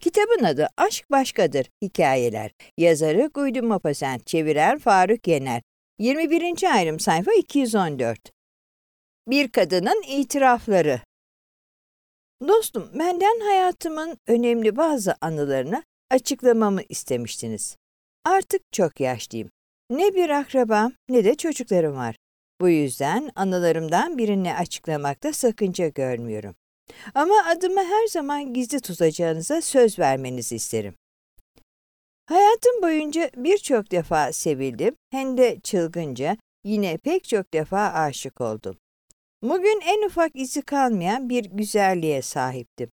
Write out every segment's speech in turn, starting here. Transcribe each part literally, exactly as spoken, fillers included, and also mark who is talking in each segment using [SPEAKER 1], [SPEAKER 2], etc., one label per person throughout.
[SPEAKER 1] Kitabın adı Aşk Başkadır Hikayeler. Yazarı Guido Maupassant, çeviren Faruk Yener. yirmi birinci ayrım, sayfa iki yüz on dört. Bir kadının itirafları. Dostum, benden hayatımın önemli bazı anılarını açıklamamı istemiştiniz. Artık çok yaşlıyım. Ne bir akrabam ne de çocuklarım var. Bu yüzden anılarımdan birini açıklamakta sakınca görmüyorum. Ama adımı her zaman gizli tutacağınıza söz vermenizi isterim. Hayatım boyunca birçok defa sevildim, hem de çılgınca, yine pek çok defa aşık oldum. Bugün en ufak izi kalmayan bir güzelliğe sahiptim.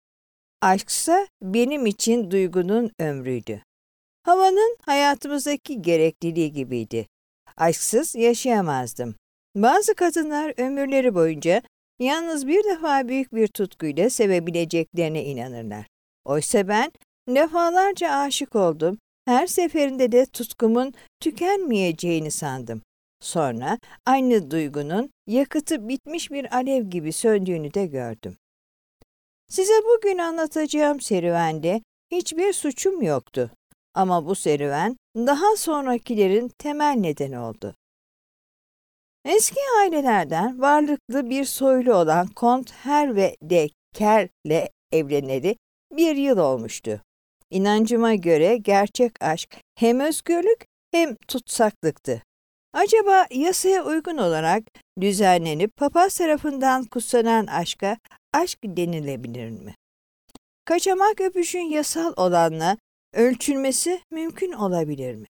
[SPEAKER 1] Aşksa benim için duygunun ömrüydü. Havanın hayatımızdaki gerekliliği gibiydi. Aşksız yaşayamazdım. Bazı kadınlar ömürleri boyunca yalnız bir defa büyük bir tutkuyla sevebileceklerine inanırlar. Oysa ben defalarca aşık oldum. Her seferinde de tutkumun tükenmeyeceğini sandım. Sonra aynı duygunun yakıtı bitmiş bir alev gibi söndüğünü de gördüm. Size bugün anlatacağım serüvende hiçbir suçum yoktu. Ama bu serüven daha sonrakilerin temel nedeni oldu. Eski ailelerden varlıklı bir soylu olan Kont Herve de Kerr'le evleneli bir yıl olmuştu. İnancıma göre gerçek aşk hem özgürlük hem tutsaklıktı. Acaba yasaya uygun olarak düzenlenip papaz tarafından kutsanan aşka aşk denilebilir mi? Kaçamak öpüşün yasal olanla ölçülmesi mümkün olabilir mi?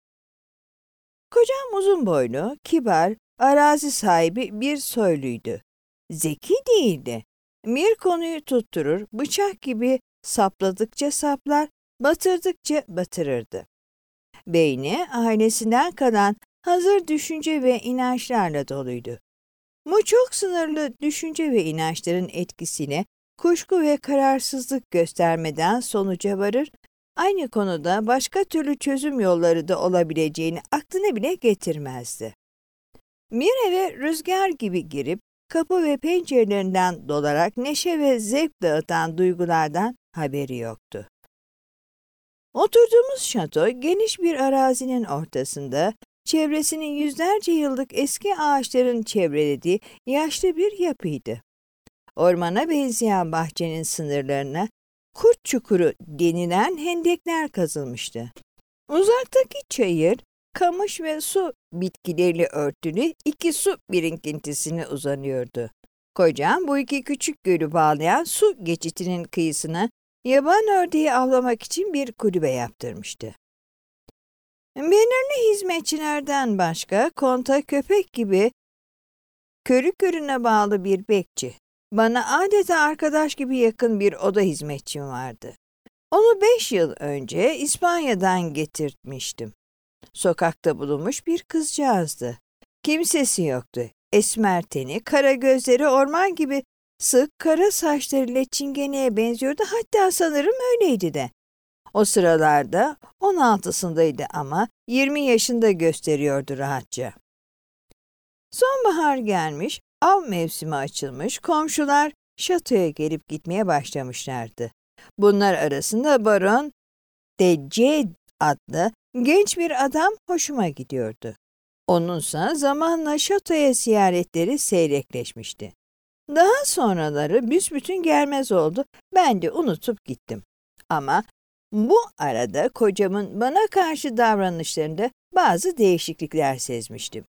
[SPEAKER 1] Kocam uzun boylu, kibar, arazi sahibi bir soyluydu. Zeki değildi. Bir konuyu tutturur, bıçak gibi sapladıkça saplar, batırdıkça batırırdı. Beyni ailesinden kalan hazır düşünce ve inançlarla doluydu. Bu çok sınırlı düşünce ve inançların etkisine kuşku ve kararsızlık göstermeden sonuca varır, aynı konuda başka türlü çözüm yolları da olabileceğini aklına bile getirmezdi. Bir eve rüzgar gibi girip kapı ve pencerelerinden dolarak neşe ve zevk dağıtan duygulardan haberi yoktu. Oturduğumuz şato geniş bir arazinin ortasında, çevresinin yüzlerce yıllık eski ağaçların çevrelediği yaşlı bir yapıydı. Ormana benzeyen bahçenin sınırlarına Kurt Çukuru denilen hendekler kazılmıştı. Uzaktaki çayır, kamış ve su bitkileriyle örtülü iki su birikintisine uzanıyordu. Kocam bu iki küçük gölü bağlayan su geçitinin kıyısına yaban ördeği avlamak için bir kulübe yaptırmıştı. Belirli hizmetçilerden başka konta köpek gibi körü körüne bağlı bir bekçi, bana adeta arkadaş gibi yakın bir oda hizmetçim vardı. Onu beş yıl önce İspanya'dan getirtmiştim. Sokakta bulunmuş bir kızcağızdı. Kimsesi yoktu. Esmer teni, kara gözleri orman gibi sık kara saçlarıyla çingeneye benziyordu. Hatta sanırım öyleydi de. O sıralarda on altısındaydı ama yirmi yaşında gösteriyordu rahatça. Sonbahar gelmiş, av mevsimi açılmış, komşular şatoya gelip gitmeye başlamışlardı. Bunlar arasında Baron de C adlı genç bir adam hoşuma gidiyordu. Onunsa zamanla şatoya ziyaretleri seyrekleşmişti. Daha sonraları büsbütün gelmez oldu, ben de unutup gittim. Ama bu arada kocamın bana karşı davranışlarında bazı değişiklikler sezmiştim.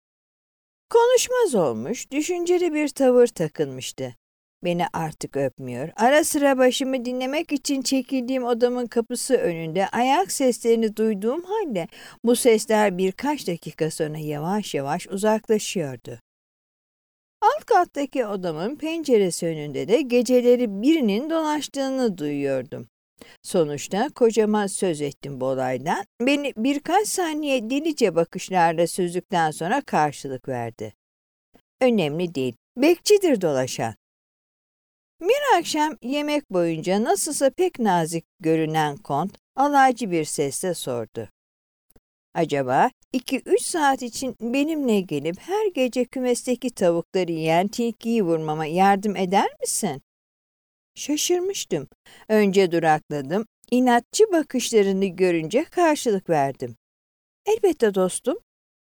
[SPEAKER 1] Konuşmaz olmuş, düşünceli bir tavır takınmıştı. Beni artık öpmüyor. Ara sıra başımı dinlemek için çekildiğim odamın kapısı önünde ayak seslerini duyduğum halde bu sesler birkaç dakika sonra yavaş yavaş uzaklaşıyordu. Alt kattaki odamın penceresi önünde de geceleri birinin dolaştığını duyuyordum. Sonuçta kocama söz ettim bu olaydan. Beni birkaç saniye delice bakışlarla süzdükten sonra karşılık verdi. Önemli değil, bekçidir dolaşan. Bir akşam yemek boyunca nasılsa pek nazik görünen Kont alaycı bir sesle sordu. Acaba iki üç saat için benimle gelip her gece kümesteki tavukları yiyen tilkiyi vurmama yardım eder misin? Şaşırmıştım. Önce durakladım. İnatçı bakışlarını görünce karşılık verdim. Elbette dostum.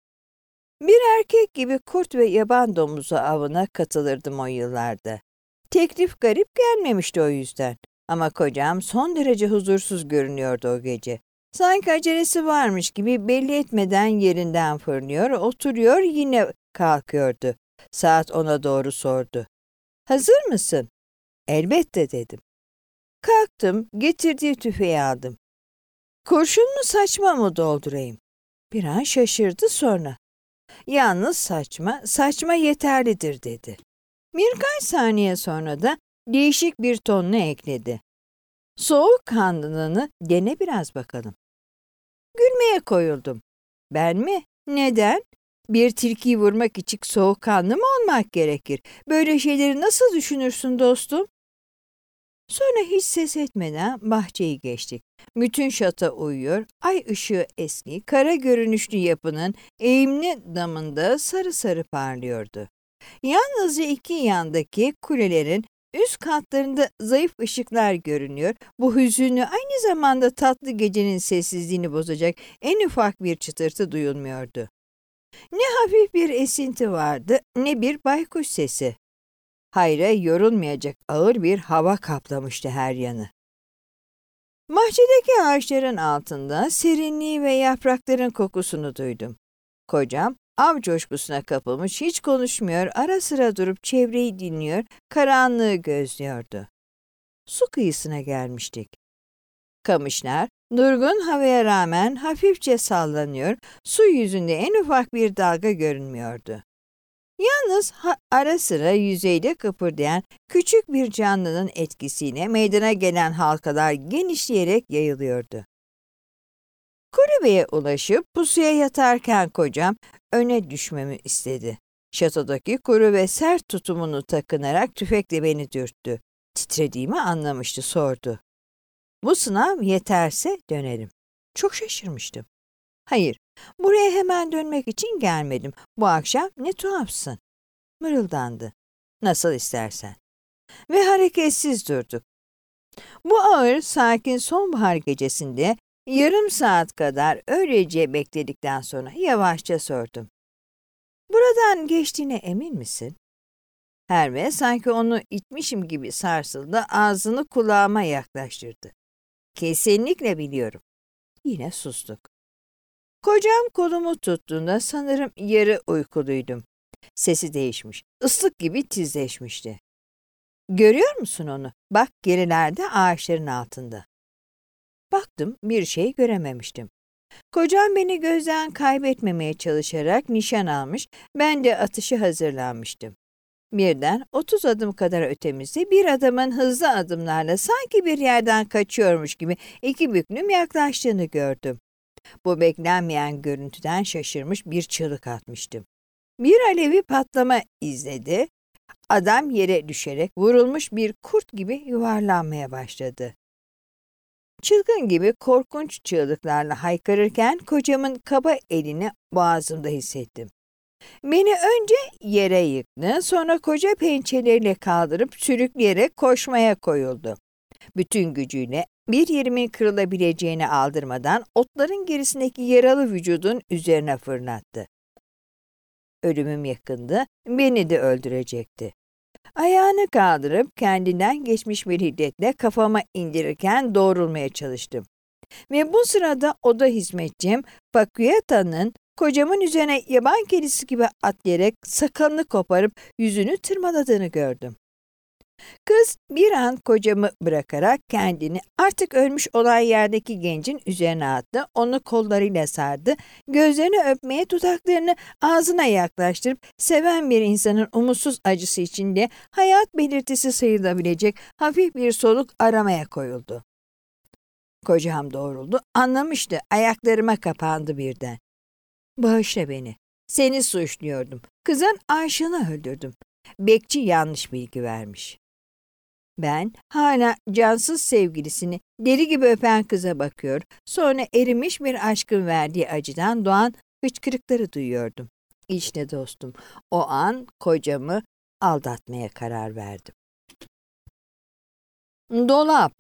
[SPEAKER 1] Bir erkek gibi kurt ve yaban domuzu avına katılırdım o yıllarda. Teklif garip gelmemişti o yüzden. Ama kocam son derece huzursuz görünüyordu o gece. Sanki acelesi varmış gibi belli etmeden yerinden fırlıyor, oturuyor, yine kalkıyordu. Saat ona doğru sordu. Hazır mısın? Elbette dedim. Kalktım, getirdiği tüfeği aldım. Kurşun mu saçma mı doldurayım? Bir an şaşırdı, sonra. Yalnız saçma, saçma yeterlidir dedi. Birkaç saniye sonra da değişik bir tonla ekledi. Soğukkanlılığını dene biraz bakalım. Gülmeye koyuldum. Ben mi? Neden? Bir tilkiyi vurmak için soğukkanlı mı olmak gerekir? Böyle şeyleri nasıl düşünürsün dostum? Sonra hiç ses etmeden bahçeyi geçtik. Bütün şata uyuyor, ay ışığı eski, kara görünüşlü yapının eğimli damında sarı sarı parlıyordu. Yalnızca iki yandaki kulelerin üst katlarında zayıf ışıklar görünüyor. Bu hüzünlü, aynı zamanda tatlı gecenin sessizliğini bozacak en ufak bir çıtırtı duyulmuyordu. Ne hafif bir esinti vardı, ne bir baykuş sesi. Hayra yorulmayacak ağır bir hava kaplamıştı her yanı. Bahçedeki ağaçların altında serinliği ve yaprakların kokusunu duydum. Kocam av coşkusuna kapılmış, hiç konuşmuyor, ara sıra durup çevreyi dinliyor, karanlığı gözlüyordu. Su kıyısına gelmiştik. Kamışlar durgun havaya rağmen hafifçe sallanıyor, su yüzünde en ufak bir dalga görünmüyordu. Yalnız ha- ara sıra yüzeyde kıpırdayan küçük bir canlının etkisiyle meydana gelen halkalar genişleyerek yayılıyordu. Kulübeye ulaşıp pusuya yatarken kocam öne düşmemi istedi. Şatodaki kuru ve sert tutumunu takınarak tüfekle beni dürttü. Titrediğimi anlamıştı, sordu. Bu sınav yeterse dönerim. Çok şaşırmıştım. Hayır, buraya hemen dönmek için gelmedim. Bu akşam ne tuhafsın. Mırıldandı. Nasıl istersen. Ve hareketsiz durduk. Bu ağır, sakin sonbahar gecesinde yarım saat kadar öylece bekledikten sonra yavaşça sordum. Buradan geçtiğine emin misin? Herve sanki onu itmişim gibi sarsıldı, ağzını kulağıma yaklaştırdı. Kesinlikle biliyorum. Yine sustuk. Kocam kolumu tuttuğunda sanırım yarı uykuluydum. Sesi değişmiş, ıslık gibi tizleşmişti. Görüyor musun onu? Bak, gerilerde ağaçların altında. Baktım, bir şey görememiştim. Kocam beni gözden kaybetmemeye çalışarak nişan almış, ben de atışı hazırlanmıştım. Birden otuz adım kadar ötemizde bir adamın hızlı adımlarla sanki bir yerden kaçıyormuş gibi iki büklüm yaklaştığını gördüm. Bu beklenmeyen görüntüden şaşırmış bir çığlık atmıştım. Bir alevi patlama izledi. Adam yere düşerek vurulmuş bir kurt gibi yuvarlanmaya başladı. Çılgın gibi korkunç çığlıklarla haykırırken kocamın kaba elini boğazımda hissettim. Beni önce yere yıktı, sonra koca pençeleriyle kaldırıp sürükleyerek koşmaya koyuldu. Bütün gücüyle bir yerimin kırılabileceğini aldırmadan otların gerisindeki yaralı vücudun üzerine fırlattı. Ölümüm yakındı, beni de öldürecekti. Ayağını kaldırıp kendinden geçmiş bir hiddetle kafama indirirken doğrulmaya çalıştım. Ve bu sırada oda hizmetçim Pakuyata'nın kocamın üzerine yaban kedisi gibi atlayarak sakalını koparıp yüzünü tırmaladığını gördüm. Kız bir an kocamı bırakarak kendini artık ölmüş olan yerdeki gencin üzerine attı, onu kollarıyla sardı, gözlerini öpmeye, dudaklarını ağzına yaklaştırıp seven bir insanın umutsuz acısı içinde hayat belirtisi sayılabilecek hafif bir soluk aramaya koyuldu. Kocam doğruldu, anlamıştı, ayaklarıma kapandı birden. Bağışla beni, seni suçluyordum, kızın aşığını öldürdüm. Bekçi yanlış bilgi vermiş. Ben hala cansız sevgilisini deli gibi öpen kıza bakıyor, sonra erimiş bir aşkın verdiği acıdan doğan hıçkırıkları duyuyordum. İşte dostum, o an kocamı aldatmaya karar verdim. Dolap.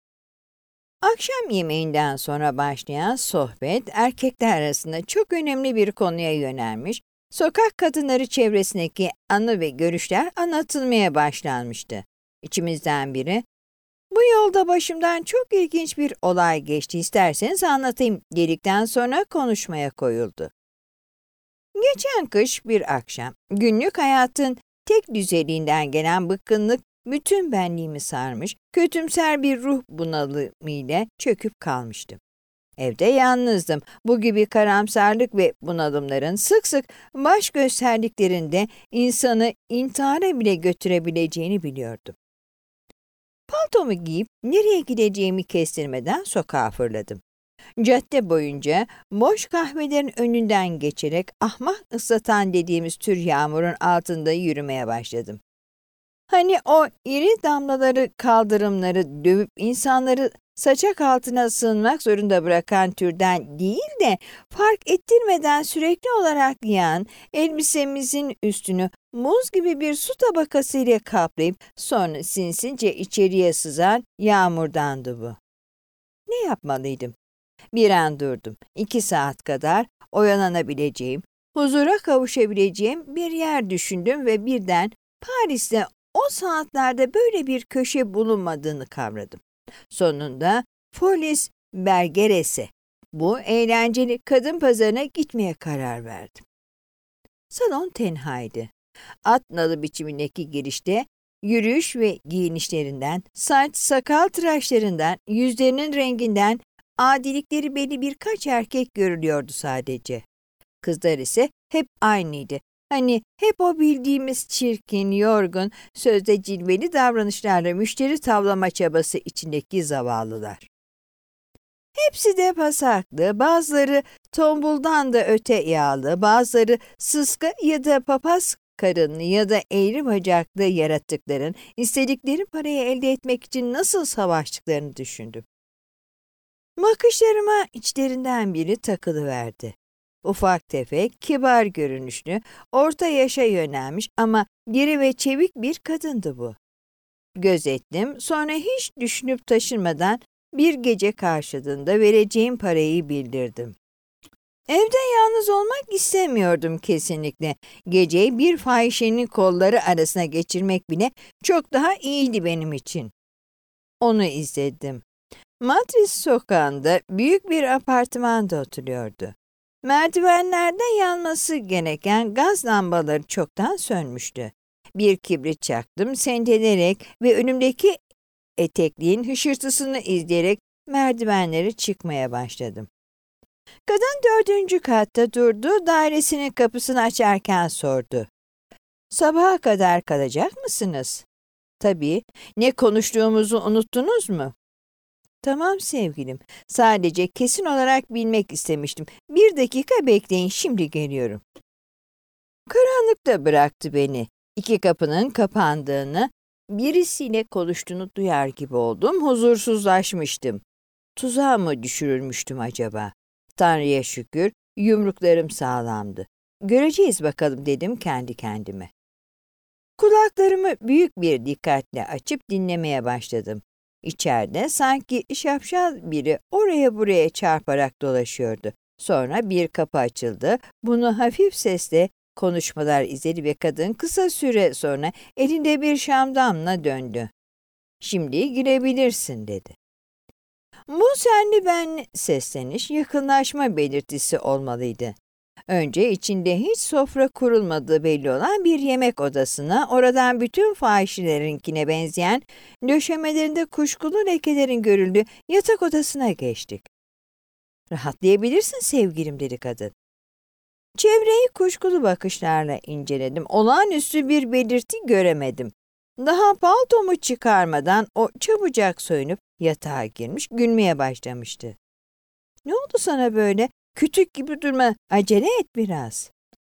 [SPEAKER 1] Akşam yemeğinden sonra başlayan sohbet, erkekler arasında çok önemli bir konuya yönelmiş, sokak kadınları çevresindeki anı ve görüşler anlatılmaya başlanmıştı. İçimizden biri, "Bu yolda başımdan çok ilginç bir olay geçti, isterseniz anlatayım," dedikten sonra konuşmaya koyuldu. Geçen kış bir akşam, günlük hayatın tek düzeliğinden gelen bıkkınlık bütün benliğimi sarmış, kötümser bir ruh bunalımıyla çöküp kalmıştım. Evde yalnızdım. Bu gibi karamsarlık ve bunalımların sık sık baş gösterdiklerinde insanı intihara bile götürebileceğini biliyordum. Paltomu giyip nereye gideceğimi kestirmeden sokağa fırladım. Cadde boyunca boş kahvelerin önünden geçerek ahmak ıslatan dediğimiz tür yağmurun altında yürümeye başladım. Hani o iri damlaları kaldırımları dövüp insanları saçak altına sığınmak zorunda bırakan türden değil de fark ettirmeden sürekli olarak yağan elbisemizin üstünü muz gibi bir su tabakasıyla kaplayıp sonra sinsince içeriye sızan yağmurdandı bu. Ne yapmalıydım? Bir an durdum. İki saat kadar oyalanabileceğim, huzura kavuşabileceğim bir yer düşündüm ve birden Paris'te o saatlerde böyle bir köşe bulunmadığını kavradım. Sonunda Folies Bergeres'e, bu eğlenceli kadın pazarına gitmeye karar verdim. Salon tenhaydı. At nalı biçimindeki girişte yürüyüş ve giyinişlerinden, saç sakal tıraşlarından, yüzlerinin renginden adilikleri belli birkaç erkek görülüyordu sadece. Kızlar ise hep aynıydı. Hani hep o bildiğimiz çirkin, yorgun, sözde cilveli davranışlarla müşteri tavlama çabası içindeki zavallılar. Hepsi de pasaklı, bazıları tombuldan da öte yağlı, bazıları sıska ya da papaz karınlı ya da eğri bacaklı yaratıkların istedikleri parayı elde etmek için nasıl savaştıklarını düşündüm. Bakışlarıma içlerinden biri takılıverdi. Ufak tefek, kibar görünüşlü, orta yaşa yönelmiş ama diri ve çevik bir kadındı bu. Gözettim, sonra hiç düşünüp taşınmadan bir gece karşılığında vereceğim parayı bildirdim. Evde yalnız olmak istemiyordum kesinlikle. Geceyi bir fahişenin kolları arasına geçirmek bile çok daha iyiydi benim için. Onu izledim. Matris sokağında büyük bir apartmanda oturuyordu. Merdivenlerde yanması gereken gaz lambaları çoktan sönmüştü. Bir kibrit çaktım, sendelerek ve önümdeki etekliğin hışırtısını izleyerek merdivenleri çıkmaya başladım. Kadın dördüncü katta durdu, dairesinin kapısını açarken sordu. "Sabaha kadar kalacak mısınız?" "Tabii. Ne konuştuğumuzu unuttunuz mu?" "Tamam sevgilim. Sadece kesin olarak bilmek istemiştim. Bir dakika bekleyin, şimdi geliyorum." Karanlıkta bıraktı beni. İki kapının kapandığını, birisiyle konuştuğunu duyar gibi oldum. Huzursuzlaşmıştım. Tuzağa mı düşürülmüştüm acaba? Tanrı'ya şükür, yumruklarım sağlamdı. Göreceğiz bakalım dedim kendi kendime. Kulaklarımı büyük bir dikkatle açıp dinlemeye başladım. İçeride sanki şapşal biri oraya buraya çarparak dolaşıyordu. Sonra bir kapı açıldı. Bunu hafif sesle konuşmalar izledi ve kadın kısa süre sonra elinde bir şamdanla döndü. "Şimdi girebilirsin," dedi. Bu senli benli sesleniş yakınlaşma belirtisi olmalıydı. Önce içinde hiç sofra kurulmadığı belli olan bir yemek odasına, oradan bütün fahişelerinkine benzeyen, döşemelerinde kuşkulu lekelerin görüldüğü yatak odasına geçtik. "Rahatlayabilirsin sevgilim," dedi kadın. Çevreyi kuşkulu bakışlarla inceledim. Olağanüstü bir belirti göremedim. Daha paltomu çıkarmadan o çabucak soyunup yatağa girmiş, gülmeye başlamıştı. "Ne oldu sana böyle? Kütük gibi durma, acele et biraz."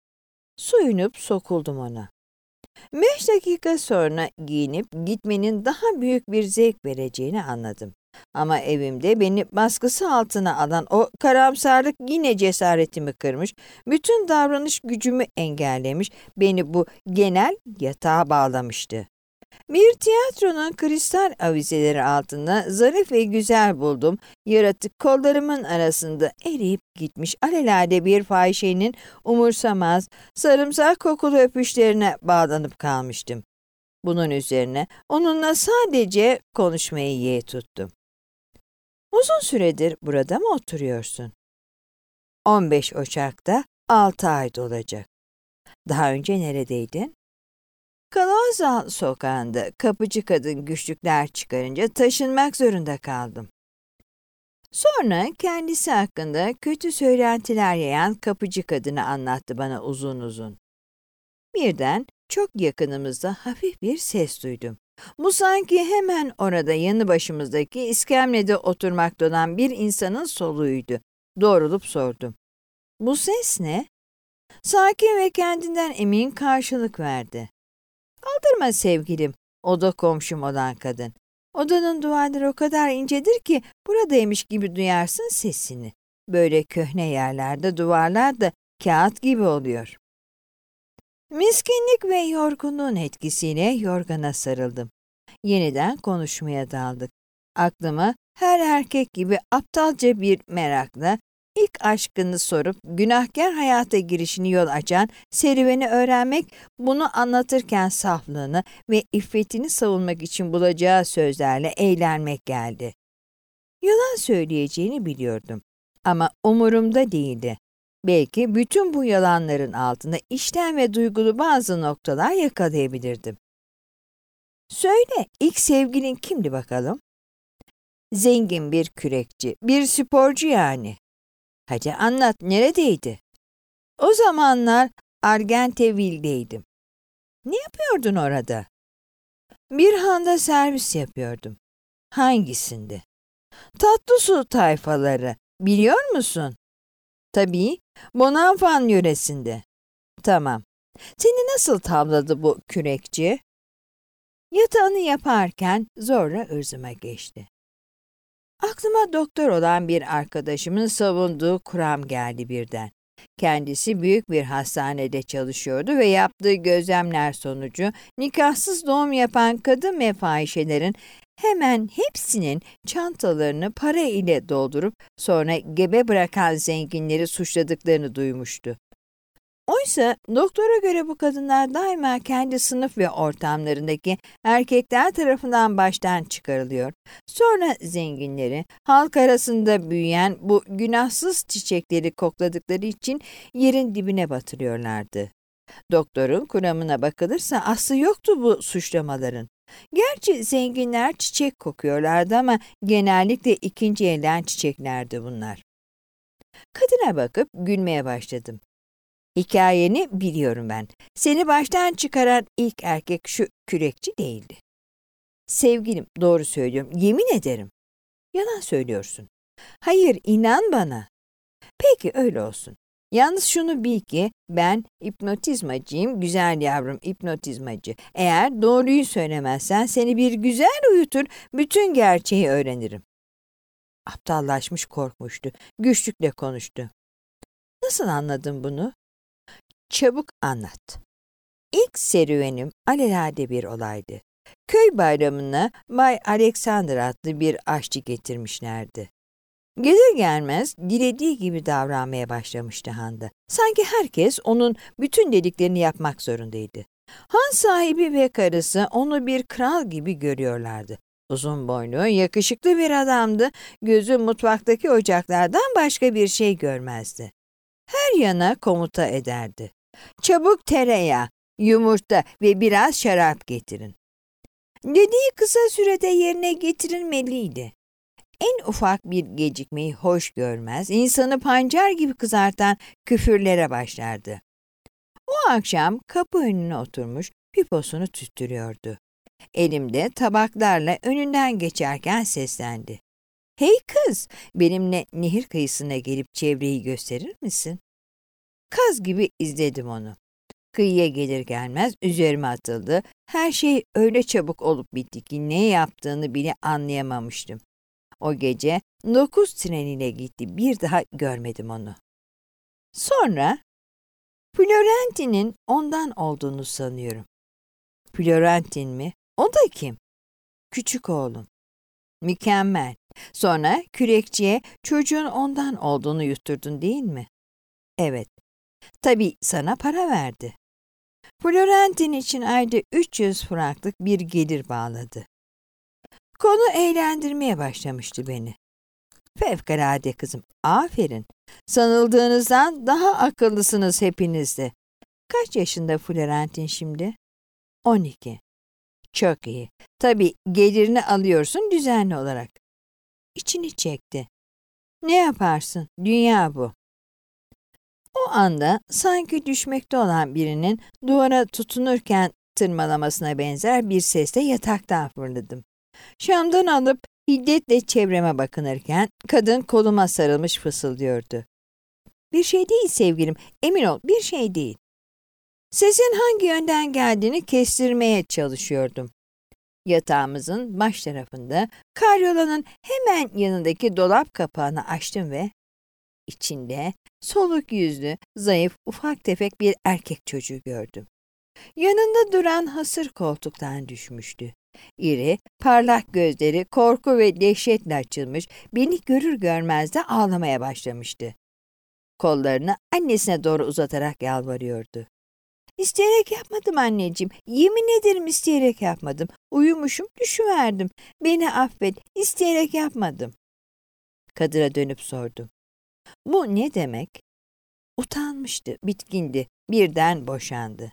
[SPEAKER 1] Soyunup sokuldum ona. Beş dakika sonra giyinip gitmenin daha büyük bir zevk vereceğini anladım. Ama evimde beni baskısı altına alan o karamsarlık yine cesaretimi kırmış, bütün davranış gücümü engellemiş, beni bu genel yatağa bağlamıştı. Bir tiyatronun kristal avizeleri altında zarif ve güzel buldum. Yaratık kollarımın arasında eriyip gitmiş alelade bir fahişenin umursamaz, sarımsak kokulu öpüşlerine bağlanıp kalmıştım. Bunun üzerine onunla sadece konuşmayı yeğ tuttum. Uzun süredir burada mı oturuyorsun? on beş Ocak'ta altı ay dolacak. Daha önce neredeydin? Kalazal sokağında kapıcı kadın güçlükler çıkarınca taşınmak zorunda kaldım. Sonra kendisi hakkında kötü söylentiler yayan kapıcı kadını anlattı bana uzun uzun. Birden çok yakınımızda hafif bir ses duydum. Bu sanki hemen orada yanı başımızdaki iskemlede oturmakta olan bir insanın soluğuydu. Doğrulup sordum. Bu ses ne? Sakin ve kendinden emin karşılık verdi. Aldırma sevgilim, oda komşum olan kadın. Odanın duvarları o kadar incedir ki buradaymış gibi duyarsın sesini. Böyle köhne yerlerde duvarlar da kağıt gibi oluyor. Miskinlik ve yorgunluğun etkisiyle yorgana sarıldım. Yeniden konuşmaya daldık. Aklıma her erkek gibi aptalca bir merakla ilk aşkını sorup günahkar hayata girişini yol açan serüveni öğrenmek, bunu anlatırken saflığını ve iffetini savunmak için bulacağı sözlerle eğlenmek geldi. Yalan söyleyeceğini biliyordum ama umurumda değildi. Belki bütün bu yalanların altında içten ve duygulu bazı noktalar yakalayabilirdim. Söyle, ilk sevgilin kimdi bakalım? Zengin bir kürekçi, bir sporcu yani. Hadi anlat, neredeydi? O zamanlar Argenteuil'deydim. Ne yapıyordun orada? Bir handa servis yapıyordum. Hangisinde? Tatlı su tayfaları, biliyor musun? Tabii, Bonanfan yöresinde. Tamam. Seni nasıl tavladı bu kürekçi? Yatağını yaparken zorla ırzıma geçti. Aklıma doktor olan bir arkadaşımın savunduğu kuram geldi birden. Kendisi büyük bir hastanede çalışıyordu ve yaptığı gözlemler sonucu nikahsız doğum yapan kadın ve fahişelerin hemen hepsinin çantalarını para ile doldurup sonra gebe bırakan zenginleri suçladıklarını duymuştu. Oysa doktora göre bu kadınlar daima kendi sınıf ve ortamlarındaki erkekler tarafından baştan çıkarılıyor. Sonra zenginleri halk arasında büyüyen bu günahsız çiçekleri kokladıkları için yerin dibine batırıyorlardı. Doktorun kuramına bakılırsa aslı yoktu bu suçlamaların. Gerçi zenginler çiçek kokuyorlardı ama genellikle ikinci elden çiçeklerdi bunlar. Kadına bakıp gülmeye başladım. Hikayeni biliyorum ben. Seni baştan çıkaran ilk erkek şu kürekçi değildi. Sevgilim, doğru söylüyorum. Yemin ederim. Yalan söylüyorsun. Hayır, inan bana. Peki öyle olsun. Yalnız şunu bil ki ben hipnotizmacıyım, güzel yavrum hipnotizmacı. Eğer doğruyu söylemezsen seni bir güzel uyutur, bütün gerçeği öğrenirim. Aptallaşmış, korkmuştu. Güçlükle konuştu. Nasıl anladın bunu? Çabuk anlat. İlk serüvenim alelade bir olaydı. Köy bayramına Bay Alexander adlı bir aşçı getirmişlerdi. Gelir gelmez dilediği gibi davranmaya başlamıştı handa. Sanki herkes onun bütün dediklerini yapmak zorundaydı. Han sahibi ve karısı onu bir kral gibi görüyorlardı. Uzun boylu, yakışıklı bir adamdı. Gözü mutfaktaki ocaklardan başka bir şey görmezdi. Her yana komuta ederdi. Çabuk tereyağı, yumurta ve biraz şarap getirin. Dediği kısa sürede yerine getirilmeliydi. En ufak bir gecikmeyi hoş görmez, insanı pancar gibi kızartan küfürlere başlardı. O akşam kapı önüne oturmuş piposunu tüttürüyordu. Elimde tabaklarla önünden geçerken seslendi. Hey kız, benimle nehir kıyısına gelip çevreyi gösterir misin? Kaz gibi izledim onu. Kıyıya gelir gelmez üzerime atıldı. Her şey öyle çabuk olup bitti ki ne yaptığını bile anlayamamıştım. O gece dokuz treniyle gitti. Bir daha görmedim onu. Sonra Florentin'in ondan olduğunu sanıyorum. Florentin mi? O da kim? Küçük oğlum. Mükemmel. Sonra kürekçiye çocuğun ondan olduğunu yutturdun değil mi? Evet. Tabii sana para verdi. Florentin için ayda üç yüz franklık bir gelir bağladı. Konu eğlendirmeye başlamıştı beni. Fevkalade kızım, aferin. Sanıldığınızdan daha akıllısınız hepiniz de. Kaç yaşında Florentin şimdi? on iki. Çok iyi. Tabii gelirini alıyorsun düzenli olarak. İçini çekti. Ne yaparsın? Dünya bu. O anda sanki düşmekte olan birinin duvara tutunurken tırmalamasına benzer bir sesle yataktan fırladım. Şamdan alıp hiddetle çevreme bakınırken kadın koluma sarılmış fısıldıyordu. Bir şey değil sevgilim, emin ol bir şey değil. Sesin hangi yönden geldiğini kestirmeye çalışıyordum. Yatağımızın baş tarafında karyolanın hemen yanındaki dolap kapağını açtım ve içinde soluk yüzlü, zayıf, ufak tefek bir erkek çocuğu gördüm. Yanında duran hasır koltuktan düşmüştü. İri, parlak gözleri korku ve dehşetle açılmış, beni görür görmez de ağlamaya başlamıştı. Kollarını annesine doğru uzatarak yalvarıyordu. İsteyerek yapmadım anneciğim, yemin ederim isteyerek yapmadım. Uyumuşum, düşüverdim. Beni affet, isteyerek yapmadım. Kadına dönüp sordum. Bu ne demek? Utanmıştı, bitkindi, birden boşandı.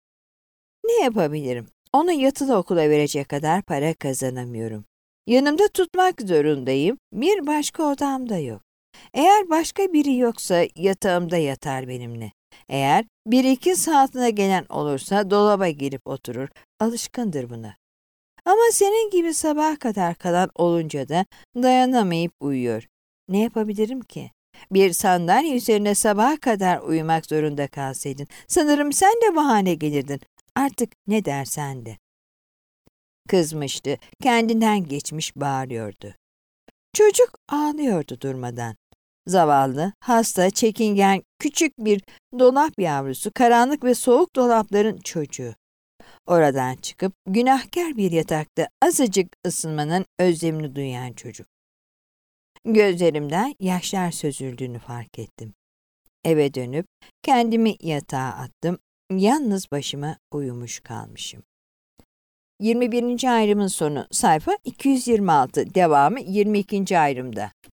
[SPEAKER 1] Ne yapabilirim? Onu yatılı okula verecek kadar para kazanamıyorum. Yanımda tutmak zorundayım, bir başka odam da yok. Eğer başka biri yoksa yatağımda yatar benimle. Eğer bir iki saatine gelen olursa dolaba girip oturur, alışkındır buna. Ama senin gibi sabaha kadar kalan olunca da dayanamayıp uyuyor. Ne yapabilirim ki? Bir sandalye üzerine sabaha kadar uyumak zorunda kalsaydın, sanırım sen de bahane gelirdin. Artık ne dersen de. Kızmıştı, kendinden geçmiş bağırıyordu. Çocuk ağlıyordu durmadan. Zavallı, hasta, çekingen, küçük bir dolap yavrusu, karanlık ve soğuk dolapların çocuğu. Oradan çıkıp günahkar bir yatakta azıcık ısınmanın özlemini duyan çocuk. Gözlerimden yaşlar süzüldüğünü fark ettim. Eve dönüp kendimi yatağa attım, yalnız başıma uyumuş kalmışım. yirmi birinci ayrımın sonu sayfa iki yüz yirmi altı, devamı yirmi ikinci ayrımda.